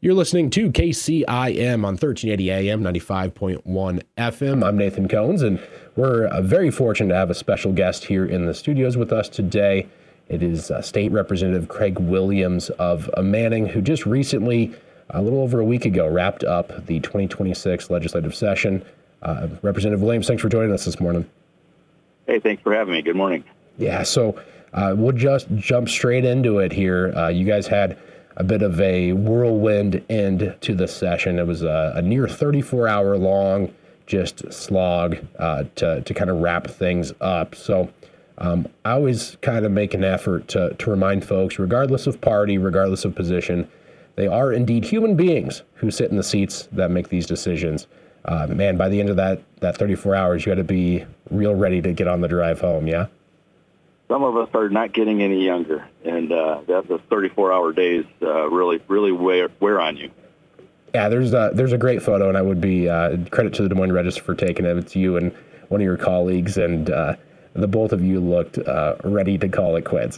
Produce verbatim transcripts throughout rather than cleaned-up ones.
You're listening to K C I M on thirteen eighty A M, ninety-five point one F M. I'm Nathan Cones, and we're uh, very fortunate to have a special guest here in the studios with us today. It is uh, State Representative Craig Williams of uh, Manning, who just recently, a little over a week ago, wrapped up the twenty twenty-six legislative session. Uh, Representative Williams, thanks for joining us this morning. Hey, thanks for having me. Good morning. Yeah, so uh, we'll just jump straight into it here. Uh, you guys had a bit of a whirlwind end to the session. It was a, a near thirty-four hour long just slog uh, to, to kind of wrap things up. So um, I always kind of make an effort to, to remind folks, regardless of party, regardless of position, they are indeed human beings who sit in the seats that make these decisions. Uh, man, by the end of that, that thirty-four hours, you had to be real ready to get on the drive home, yeah? Some of us are not getting any younger, and uh, that the thirty-four hour days uh, really, really wear, wear on you. Yeah, there's a, there's a great photo, and I would be uh, credit to the Des Moines Register for taking it. It's you and one of your colleagues, and uh, the both of you looked uh, ready to call it quits.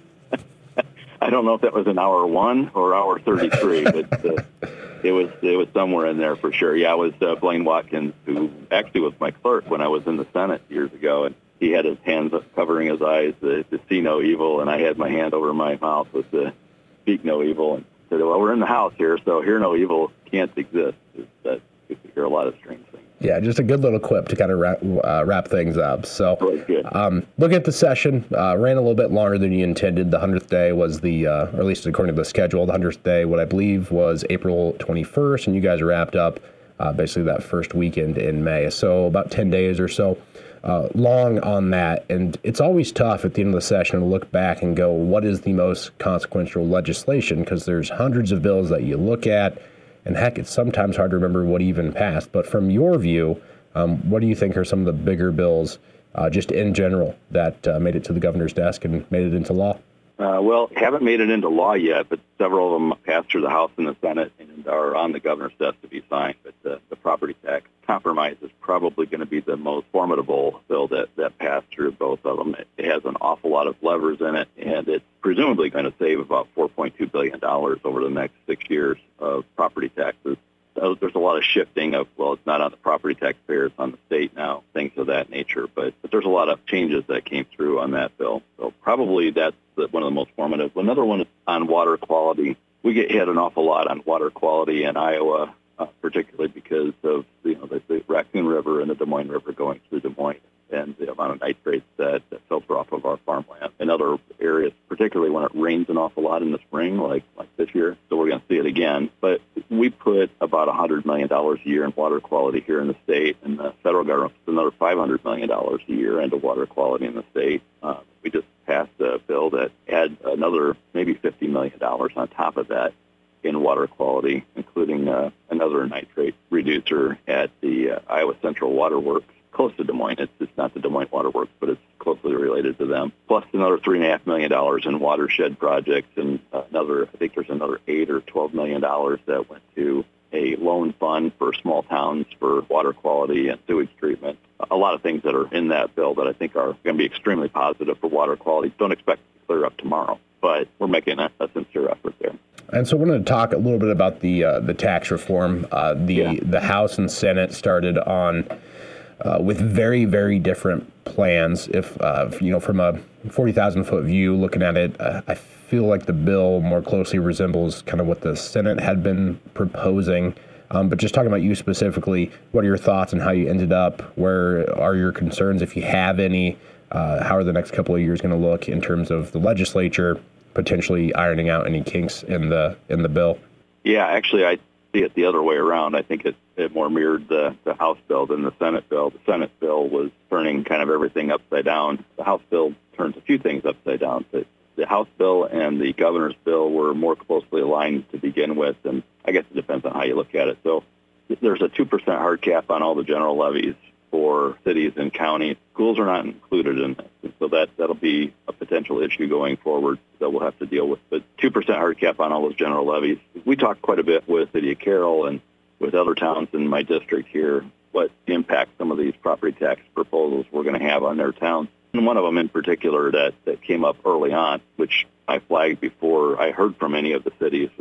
I don't know if that was an hour one or hour thirty-three, but uh, it was it was somewhere in there for sure. Yeah, it was uh, Blaine Watkins, who actually was my clerk when I was in the Senate years ago, and he had his hands up covering his eyes to, to see no evil, and I had my hand over my mouth with the speak no evil, and said, well, we're in the House here, so hear no evil can't exist. That you could hear a lot of strange things. Yeah, just a good little clip to kind of wrap, uh, wrap things up. So, um, look at the session. Uh, ran a little bit longer than you intended. The hundredth day was the, uh, or at least according to the schedule, the hundredth day, what I believe was April twenty-first, and you guys wrapped up uh, basically that first weekend in May. So about ten days or so. Uh, long on that, and it's always tough at the end of the session to look back and go, what is the most consequential legislation? Because there's hundreds of bills that you look at, and heck, it's sometimes hard to remember what even passed. But from your view, um, what do you think are some of the bigger bills, uh, just in general, that uh, made it to the governor's desk and made it into law? Uh, well, haven't made it into law yet, but several of them passed through the House and the Senate and are on the governor's desk to be signed. But the, the property tax compromise is probably going to be the most formidable bill that, that passed through both of them. It, it has an awful lot of levers in it, and it's presumably going to save about four point two billion dollars over the next six years of property taxes. So there's a lot of shifting of, well, it's not on the property taxpayer, it's on the state now, things of that nature. But, but there's a lot of changes that came through on that bill. So probably that's the, one of the most formative. Another one is on water quality. We get hit an awful lot on water quality in Iowa, uh, particularly because of you know the, the Raccoon River and the Des Moines River going through Des Moines and the amount of nitrates that, that filter off of our farmland. In other areas, particularly when it rains an awful lot in the spring, like, like this year, so we're going to see it again. But we put about one hundred million dollars a year in water quality here in the state, and the federal government puts another five hundred million dollars a year into water quality in the state. Uh, we just passed a bill that had another maybe fifty million dollars on top of that in water quality, including uh, another nitrate reducer at the uh, Iowa Central Water Works, close to Des Moines. It's, it's not the Des Moines Water Works, but it's closely related to them. Plus another three and a half million dollars in watershed projects, and uh, another, I think there's another eight or twelve million dollars that went to a loan fund for small towns for water quality and sewage treatment. A lot of things that are in that bill that I think are going to be extremely positive for water quality. Don't expect it to clear up tomorrow, but we're making a, a sincere effort there. And so we're going to talk a little bit about the uh, the tax reform. Uh, the yeah. the House and Senate started on uh, with very, very different plans. If, uh, you know, from a forty thousand foot view, looking at it, uh, I feel like the bill more closely resembles kind of what the Senate had been proposing. Um, but just talking about you specifically, what are your thoughts on how you ended up? Where are your concerns, if you have any? Uh, how are the next couple of years going to look in terms of the legislature potentially ironing out any kinks in the in the bill? Yeah, actually, I see it the other way around. I think it, it more mirrored the, the House bill than the Senate bill. The Senate bill was turning kind of everything upside down. The House bill turns a few things upside down. But the House bill and the governor's bill were more closely aligned to begin with, and I guess it depends on how you look at it. So there's a two percent hard cap on all the general levies for cities and counties. Schools are not included in this, and so that, that'll be a potential issue going forward that we'll have to deal with. But two percent hard cap on all those general levies. We talked quite a bit with City of Carroll and with other towns in my district here, what impact some of these property tax proposals we're going to have on their towns. And one of them in particular that, that came up early on, which I flagged before I heard from any of the cities, was just on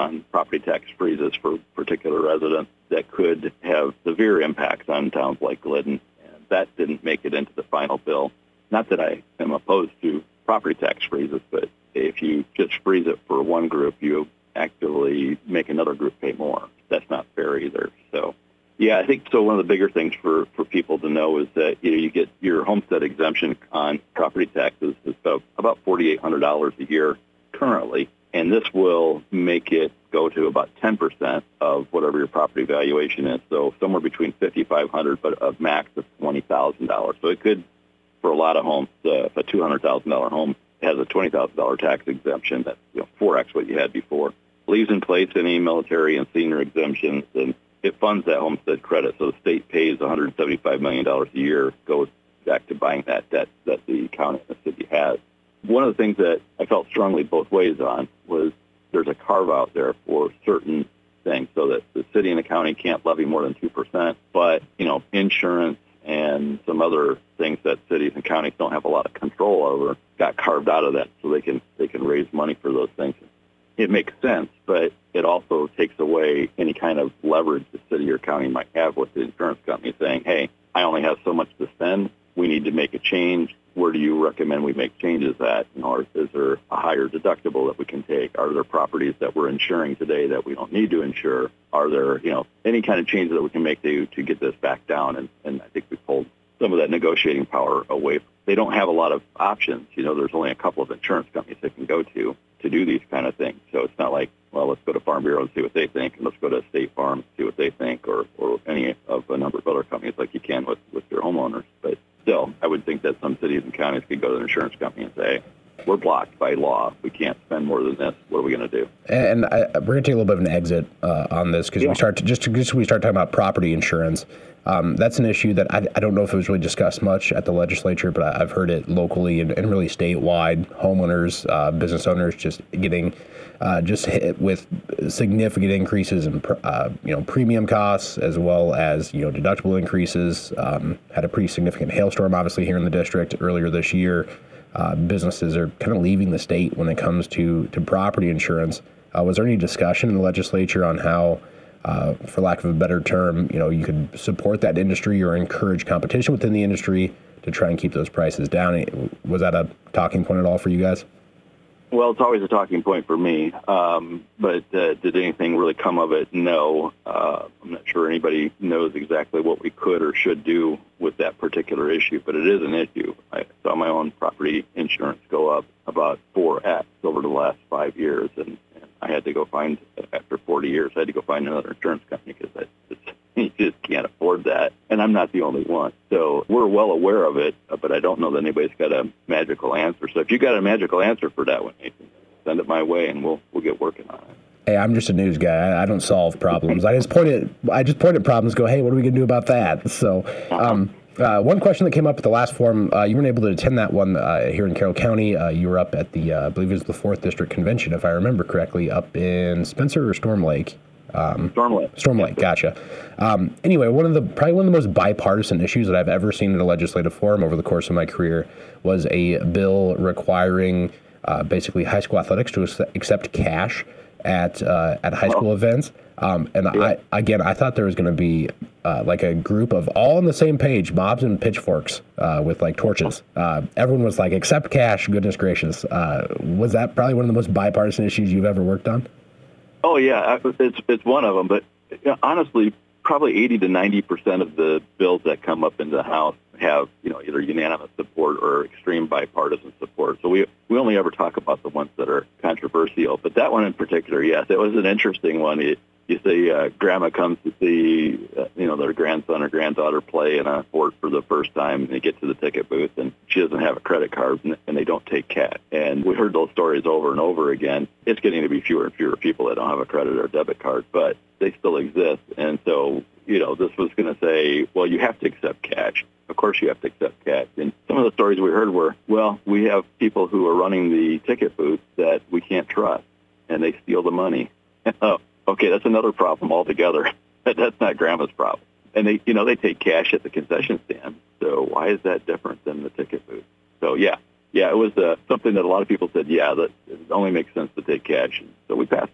on property tax freezes for particular residents that could have severe impacts on towns like Glidden. And that didn't make it into the final bill. Not that I am opposed to property tax freezes, but if you just freeze it for one group, you actively make another group pay more. That's not fair either. So, yeah, I think so. One of the bigger things for, for people to know is that you know you get your homestead exemption on property taxes is about, about four thousand eight hundred dollars a year currently, and this will make it go to about ten percent of whatever your property valuation is. So somewhere between five thousand five hundred dollars, but a max of twenty thousand dollars. So it could, for a lot of homes, uh, if a two hundred thousand dollars home has a twenty thousand dollars tax exemption, that's you know, four X what you had before. Leaves in place any military and senior exemptions, and it funds that homestead credit. So the state pays one hundred seventy-five million dollars a year, goes back to buying that debt that the county and the city has. One of the things that I felt strongly both ways on was there's a carve-out there for certain things so that the city and the county can't levy more than two percent, but, you know, insurance and some other things that cities and counties don't have a lot of control over got carved out of that so they can they can raise money for those things. It makes sense, but it also takes away any kind of leverage the city or county might have with the insurance company saying, hey, I only have so much to spend. We need to make a change. Where do you recommend we make changes at? You know, or is there a higher deductible that we can take? Are there properties that we're insuring today that we don't need to insure? Are there, you know, any kind of changes that we can make to to get this back down? And, and I think we pulled some of that negotiating power away. They don't have a lot of options. You know, there's only a couple of insurance companies they can go to to do these kind of things. So it's not like, well, let's go to Farm Bureau and see what they think, and let's go to State Farm and see what they think, or, or any of a number of other companies like you can with, with your homeowners. But still, I would think that some cities and counties could go to the insurance company and say, we're blocked by law. We can't spend more than this. What are we going to do? And I, we're going to take a little bit of an exit uh, on this because yeah. we start to, just, to, just we start talking about property insurance. Um, that's an issue that I, I don't know if it was really discussed much at the legislature, but I've heard it locally and, and really statewide. Homeowners, uh, business owners, just getting uh, just hit with significant increases in uh, you know premium costs as well as you know deductible increases. Um, had a pretty significant hailstorm, obviously, here in the district earlier this year. Uh, businesses are kind of leaving the state when it comes to to property insurance. Uh, was there any discussion in the legislature on how, uh, for lack of a better term, you know, you could support that industry or encourage competition within the industry to try and keep those prices down? Was that a talking point at all for you guys? Well, it's always a talking point for me, um, but uh, did anything really come of it? No. Uh, I'm not sure anybody knows exactly what we could or should do with that particular issue, but it is an issue. I saw my own property insurance go up about four X over the last five years, and, and I had to go find, after forty years, I had to go find another insurance company because I just, you just can't afford that, and I'm not the only one. So we're well aware of it, but I don't know that anybody's got a magical answer. So if you got a magical answer for that one, Nathan, send it my way, and we'll we'll get working on it. Hey, I'm just a news guy. I, I don't solve problems. I just point at I just point at problems. Go, hey, what are we gonna do about that? So, um, uh, one question that came up at the last forum, uh, you weren't able to attend that one uh, here in Carroll County. Uh, you were up at the, uh, I believe it was the fourth District Convention, if I remember correctly, up in Spencer or Storm Lake. Um, Storm Lake. Storm Lake, gotcha. Um, anyway, one of the probably one of the most bipartisan issues that I've ever seen at a legislative forum over the course of my career was a bill requiring uh, basically high school athletics to accept cash at uh, at high school oh. events. Um, and yeah. I again, I thought there was going to be uh, like a group of all on the same page, mobs and pitchforks uh, with like torches. Uh, everyone was like, accept cash, goodness gracious. Uh, was that probably one of the most bipartisan issues you've ever worked on? Oh, yeah, it's it's one of them. But you know, honestly, probably eighty to ninety percent of the bills that come up into the House have, you know, either unanimous support or extreme bipartisan support. So we we only ever talk about the ones that are controversial. But that one in particular, yes, it was an interesting one. It, you see uh, grandma comes to see, uh, you know, their grandson or granddaughter play in a sport for the first time, and they get to the ticket booth, and she doesn't have a credit card, and, and they don't take cash. And we heard those stories over and over again. It's getting to be fewer and fewer people that don't have a credit or debit card, but they still exist. And so, you know, this was going to say, well, you have to accept cash. Of course you have to accept cash. And some of the stories we heard were, well, we have people who are running the ticket booth that we can't trust, and they steal the money. Oh, okay, that's another problem altogether. That's not grandma's problem. And they, you know, they take cash at the concession stand. So why is that different than the ticket booth? So yeah, yeah, it was uh, something that a lot of people said, yeah, that it only makes sense to take cash. And so we passed it.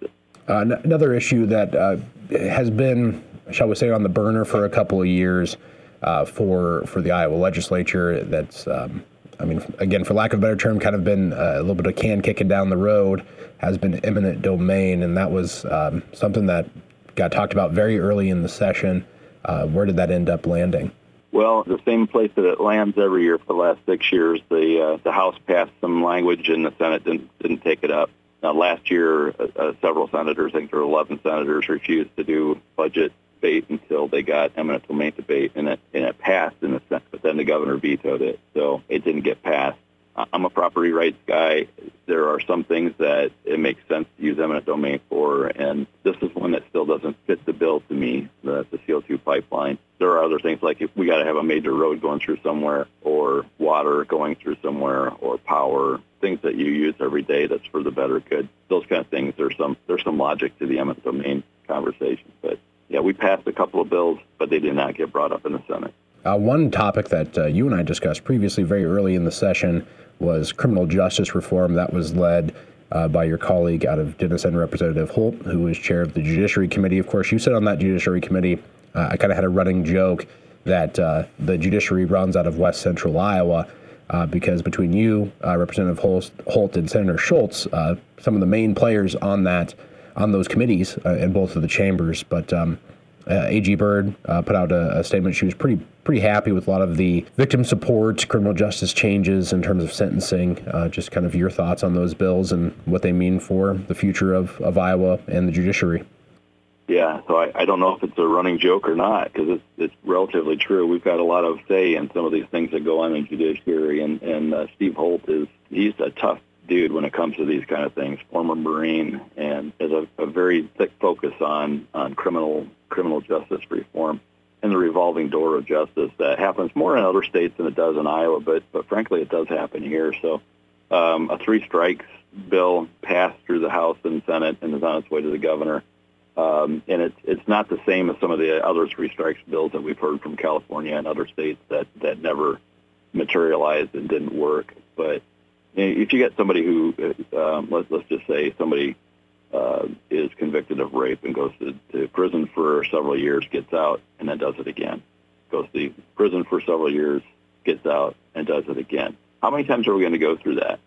Uh, n- another issue that uh, has been, shall we say, on the burner for a couple of years uh, for for the Iowa legislature. That's, um, I mean, again, for lack of a better term, kind of been a little bit of can kicking down the road, has been eminent domain, and that was um, something that got talked about very early in the session. Uh, where did that end up landing? Well, the same place that it lands every year for the last six years. The uh, the House passed some language, and the Senate didn't didn't take it up. Now, last year, uh, uh, several senators, I think there were eleven senators, refused to do budget debate until they got eminent domain debate, and it and it passed in the Senate. But then the governor vetoed it, so it didn't get passed. I'm a property rights guy. There are some things that it makes sense to use eminent domain for, and this is one that still doesn't fit the bill to me, the, the C O two pipeline. There are other things like if we got to have a major road going through somewhere, or water going through somewhere, or power, things that you use every day that's for the better good. Those kind of things, there's some there's some logic to the eminent domain conversation. But yeah, we passed a couple of bills, but they did not get brought up in the Senate. Uh, one topic that uh, you and I discussed previously very early in the session was criminal justice reform. That was led uh, by your colleague out of Denison, Representative Holt, who was chair of the Judiciary Committee. Of course, you sit on that Judiciary Committee. Uh, I kind of had a running joke that uh, the Judiciary runs out of West Central Iowa uh, because between you, uh, Representative Holt, Holt, and Senator Schultz, uh, some of the main players on that on those committees uh, in both of the chambers. But um, Uh, A G Byrd uh, put out a, a statement. She was pretty pretty happy with a lot of the victim support, criminal justice changes in terms of sentencing. Uh, just kind of your thoughts on those bills and what they mean for the future of, of Iowa and the judiciary. Yeah, so I, I don't know if it's a running joke or not, because it's, it's relatively true. We've got a lot of say in some of these things that go on in judiciary, and, and uh, Steve Holt is he's a tough dude when it comes to these kind of things, former Marine, and has a, a very thick focus on, on criminal criminal justice reform and the revolving door of justice that happens more in other states than it does in Iowa, but but frankly it does happen here. So um, a three strikes bill passed through the House and Senate and is on its way to the governor. Um, and it's it's not the same as some of the other three strikes bills that we've heard from California and other states that, that never materialized and didn't work. But if you get somebody who, um, let's, let's just say somebody uh, is convicted of rape and goes to, to prison for several years, gets out, and then does it again. Goes to prison for several years, gets out, and does it again. How many times are we going to go through that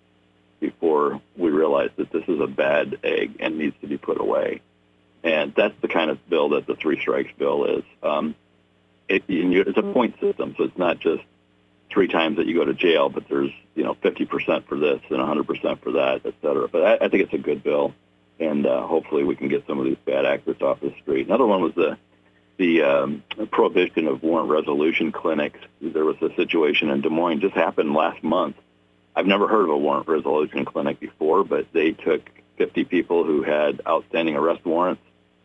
before we realize that this is a bad egg and needs to be put away? And that's the kind of bill that the three strikes bill is. Um, it, it's a point system, so it's not just three times that you go to jail, but there's, you know, fifty percent for this and one hundred percent for that, et cetera. But I, I think it's a good bill, and uh, hopefully we can get some of these bad actors off the street. Another one was the the um, prohibition of warrant resolution clinics. There was a situation in Des Moines, just happened last month. I've never heard of a warrant resolution clinic before, but they took fifty people who had outstanding arrest warrants.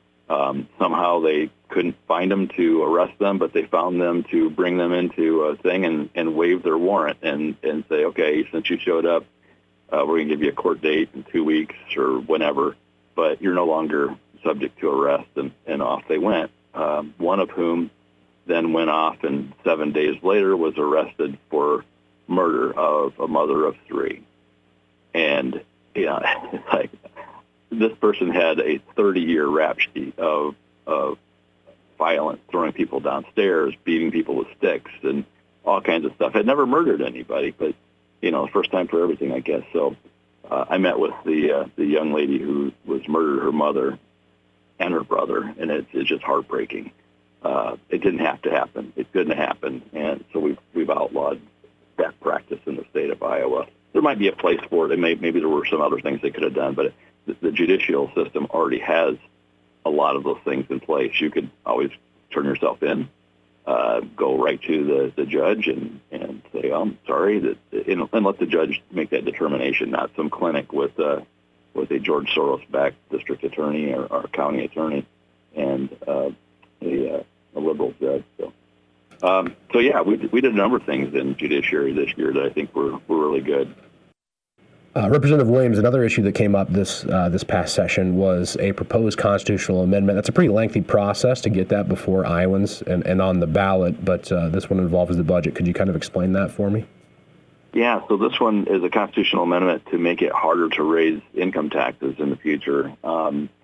Um, somehow they couldn't find them to arrest them, but they found them to bring them into a thing and, and waive their warrant and, and say, okay, since you showed up, uh, we're going to give you a court date in two weeks or whenever, but you're no longer subject to arrest, and, and off they went. Um, one of whom then went off and seven days later was arrested for murder of a mother of three. And, yeah, it's like, this person had a thirty-year rap sheet of, of violence, throwing people downstairs, beating people with sticks, and all kinds of stuff. Had never murdered anybody, but, you know, first time for everything, I guess. So uh, I met with the uh, the young lady who was murdered, her mother and her brother, and it's, it's just heartbreaking. Uh, it didn't have to happen. It couldn't happen, and so we've, we've outlawed that practice in the state of Iowa. There might be a place for it, and maybe, maybe there were some other things they could have done, but it, the judicial system already has a lot of those things in place. You could always turn yourself in, uh, go right to the, the judge and, and say, oh, I'm sorry, that, and, and let the judge make that determination, not some clinic with, uh, with a George Soros-backed district attorney or, or county attorney and uh, a, uh, a liberal judge. So, um, so yeah, we, we did a number of things in judiciary this year that I think were, were really good. Uh, Representative Williams, another issue that came up this uh, this past session was a proposed constitutional amendment. That's a pretty lengthy process to get that before Iowans and, and on the ballot, but uh, this one involves the budget. Could you kind of explain that for me? Yeah, so this one is a constitutional amendment to make it harder to raise income taxes in the future. Um,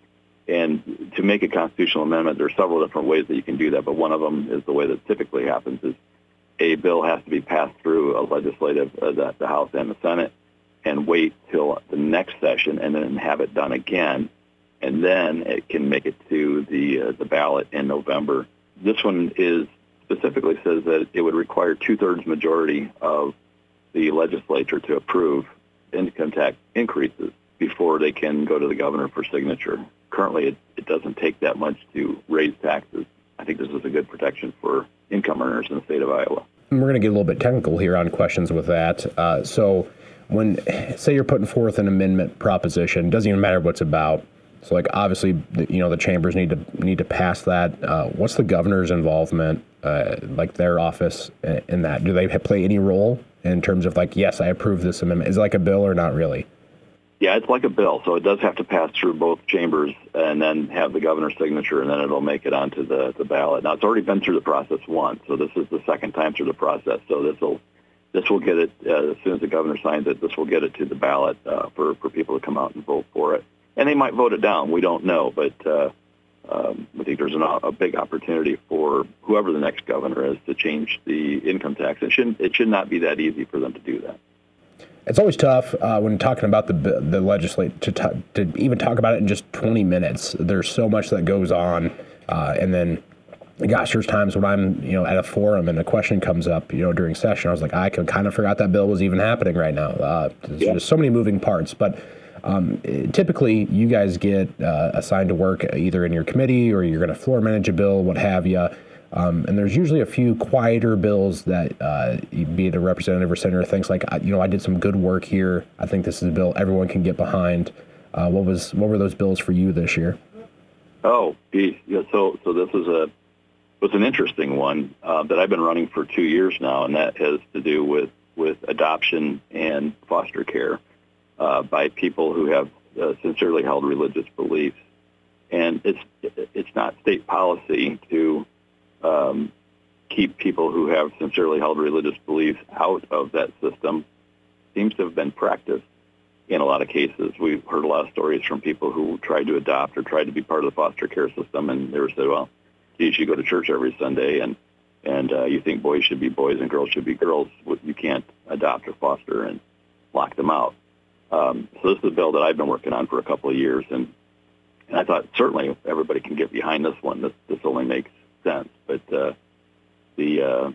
And to make a constitutional amendment, there are several different ways that you can do that, but one of them is the way that typically happens is a bill has to be passed through a legislative, uh, the, the House and the Senate, and wait till the next session and then have it done again, and then it can make it to the uh, the ballot in November. This one is specifically says that it would require two-thirds majority of the legislature to approve income tax increases before they can go to the governor for signature. Currently, it, it doesn't take that much to raise taxes. I think this is a good protection for income earners in the state of Iowa. We're going to get a little bit technical here on questions with that. Uh, so when, say you're putting forth an amendment proposition, doesn't even matter what's about. So like obviously, you know, the chambers need to need to pass that. Uh, what's the governor's involvement, uh, like their office in that? Do they play any role in terms of like, yes, I approve this amendment? Is it like a bill or not really? Yeah, it's like a bill. So it does have to pass through both chambers and then have the governor's signature, and then it'll make it onto the, the ballot. Now, it's already been through the process once, so this is the second time through the process. So this will this will get it, uh, as soon as the governor signs it, this will get it to the ballot uh, for, for people to come out and vote for it. And they might vote it down. We don't know, but uh, um, I think there's an, a big opportunity for whoever the next governor is to change the income tax. It shouldn't. It should not be that easy for them to do that. It's always tough uh, when talking about the the legislature to, t- to even talk about it in just twenty minutes. There's so much that goes on, uh, and then, gosh, there's times when I'm you know at a forum and a question comes up you know during session. I was like, I could kind of forgot that bill was even happening right now. Uh, there's yeah. just so many moving parts, but. Um, typically, you guys get uh, assigned to work either in your committee or you're going to floor manage a bill, what have you. Um, and there's usually a few quieter bills that, uh, be it a representative or senator, thinks like, you know, I did some good work here. I think this is a bill everyone can get behind. Uh, what was what were those bills for you this year? Oh, geez. Yeah, so so this is a was an interesting one uh, that I've been running for two years now, and that has to do with with adoption and foster care. Uh, by people who have uh, sincerely held religious beliefs, and it's it's not state policy to um, keep people who have sincerely held religious beliefs out of that system. Seems to have been practiced in a lot of cases. We've heard a lot of stories from people who tried to adopt or tried to be part of the foster care system, and they were said, "Well, geez, you go to church every Sunday, and and uh, you think boys should be boys and girls should be girls. You can't adopt or foster and lock them out." Um, so this is a bill that I've been working on for a couple of years, and, and I thought certainly everybody can get behind this one. This this only makes sense. But uh, the uh,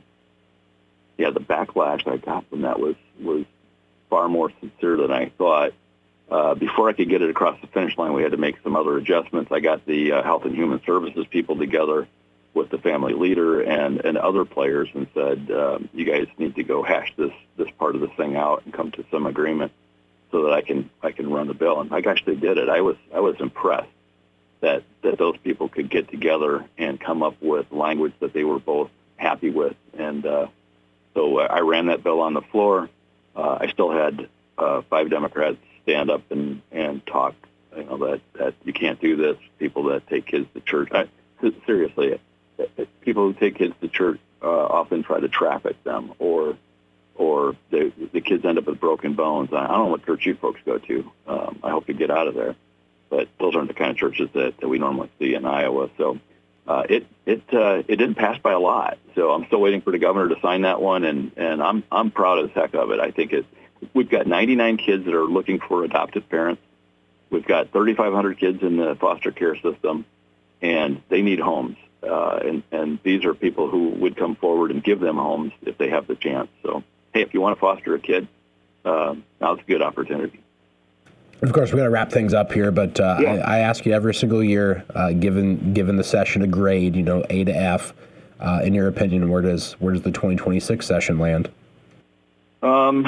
yeah, the backlash I got from that was was far more sincere than I thought. Uh, before I could get it across the finish line, we had to make some other adjustments. I got the uh, Health and Human Services people together with the family leader and, and other players and said, um, you guys need to go hash this this part of this thing out and come to some agreement, so that I can I can run the bill. And my gosh, they did it. I was I was impressed that that those people could get together and come up with language that they were both happy with. And uh, so I ran that bill on the floor. Uh, I still had uh, five Democrats stand up and, and talk. You know that, that you can't do this. People that take kids to church. I, seriously, people who take kids to church uh, often try to traffic them, or or they, the kids end up with broken bones. I don't know what church you folks go to. Um, I hope you get out of there. But those aren't the kind of churches that, that we normally see in Iowa. So uh, it it uh, it didn't pass by a lot. So I'm still waiting for the governor to sign that one, and, and I'm I'm proud of the heck of it. I think it. We've got ninety-nine kids that are looking for adoptive parents. We've got thirty-five hundred kids in the foster care system, and they need homes. Uh, and, and these are people who would come forward and give them homes if they have the chance. So, hey, if you want to foster a kid, uh, now's a good opportunity. Of course, we're going to wrap things up here, but uh, yeah. I, I ask you every single year, uh, given given the session a grade, you know, A to F, uh, in your opinion, where does where does the twenty twenty-six session land? Um,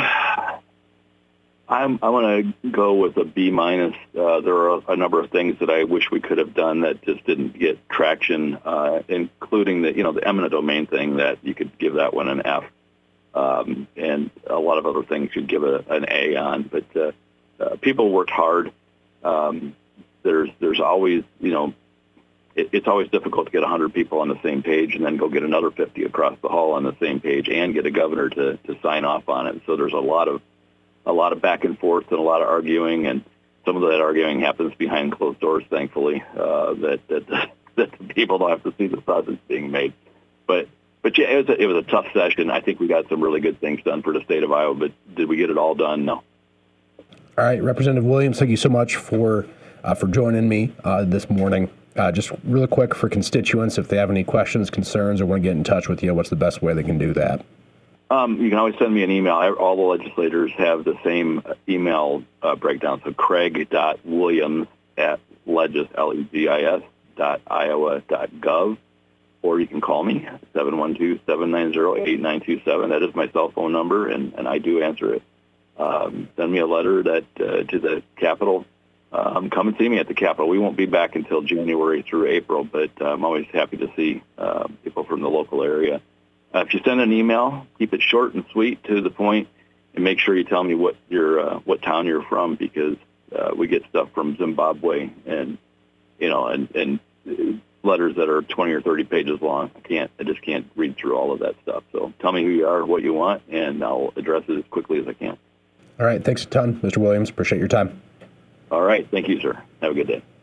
I'm, I want to go with a B minus. Uh, there are a, a number of things that I wish we could have done that just didn't get traction, uh, including the you know the eminent domain thing that you could give that one an F, um, and a lot of other things you'd give a, an A on. But uh, uh, people worked hard. Um, there's there's always you know it, it's always difficult to get one hundred people on the same page and then go get another fifty across the hall on the same page and get a governor to to sign off on it. So there's a lot of a lot of back and forth and a lot of arguing, and some of that arguing happens behind closed doors, thankfully, uh, that, that, that the people don't have to see the sausage being made. But, but yeah, it was, a, it was a tough session. I think we got some really good things done for the state of Iowa, but did we get it all done? No. All right, Representative Williams, thank you so much for uh, for joining me uh, this morning. Uh, just really quick for constituents, if they have any questions, concerns, or want to get in touch with you, what's the best way they can do that? Um, you can always send me an email. All the legislators have the same email uh, breakdown. So craig.williams at legis, L E G I S, dot iowa dot gov. Or you can call me, seven one two, seven nine zero, eight nine two seven. That is my cell phone number, and, and I do answer it. Um, send me a letter that uh, to the Capitol. Um, come and see me at the Capitol. We won't be back until January through April, but uh, I'm always happy to see uh, people from the local area. Uh, if you send an email, keep it short and sweet, to the point, and make sure you tell me what your uh, what town you're from, because uh, we get stuff from Zimbabwe and you know and, and letters that are twenty or thirty pages long. I can't, I just can't read through all of that stuff. So tell me who you are, what you want, and I'll address it as quickly as I can. All right, thanks a ton, Mister Williams. Appreciate your time. All right, thank you, sir. Have a good day.